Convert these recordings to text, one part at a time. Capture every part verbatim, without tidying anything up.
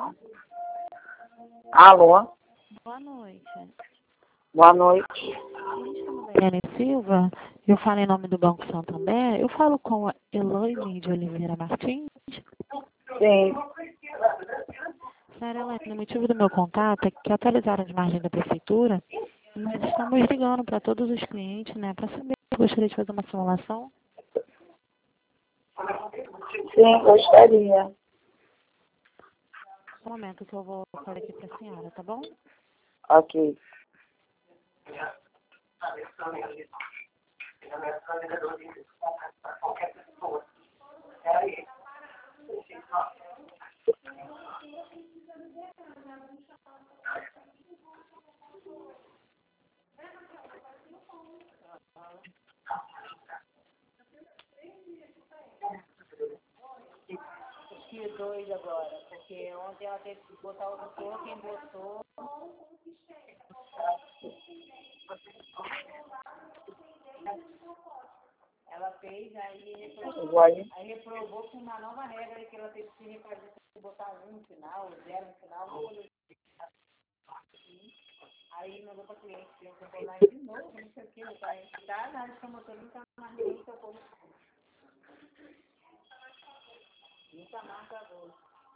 Alô? Boa noite. Boa noite. Me chamo Daiane Silva, eu falo em nome do Banco Santander. Eu falo com a Elaine de Oliveira Martins. Sim. Senhora Elaine, o motivo do meu contato é que atualizaram as margens da prefeitura. Nós estamos ligando para todos os clientes, né, para saber se gostaria de fazer uma simulação. Sim, gostaria. Um momento que eu vou falar aqui para a senhora, tá bom? Ok. Que doido agora, porque ontem ela teve que botar o doutor, quem botou. Ela fez, aí reprovou, aí reprovou com uma nova regra aí que ela teve que refazer, botar um no final, zero no final. Aí mandou para cliente, cliente botou lá de novo, não sei o que, tá na área de promotor, nunca mais ninguém tocou. Nunca mais acabou.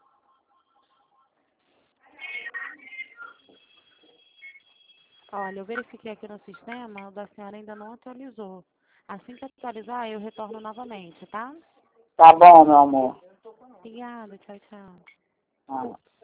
Olha, eu verifiquei aqui no sistema, o da senhora ainda não atualizou. Assim que atualizar, eu retorno novamente, tá? Tá bom, meu amor. Obrigada, tchau, tchau. Ah.